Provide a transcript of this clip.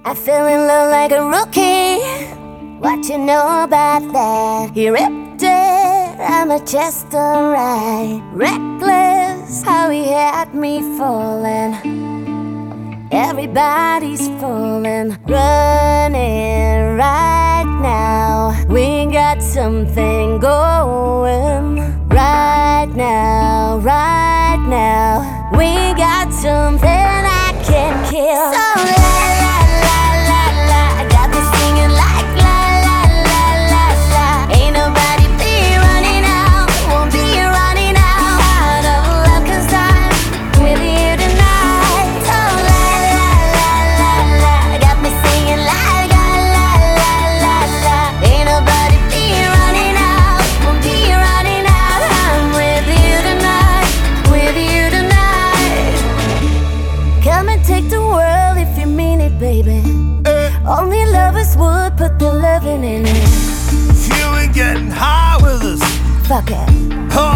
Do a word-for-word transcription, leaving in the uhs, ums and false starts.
I fell in love like a rookie. What you know about that? He ripped it, I'm a just alright. Reckless, how he had me falling. Everybody's falling. Running right now. We got something going. Right now, right now. We got something I can kill. So la la la la la, I got me singing like la la la la la. Ain't nobody be running out, won't be running out out of love, 'cause I'm with you tonight. So la la la la la, I got me singing like la la la la la. Ain't nobody be running out, won't be running out. I'm with you tonight, with you tonight. Come and take the world if you mean it, baby. Only lovers would put the loving in it. You ain't getting high with us. Fuck it. Oh,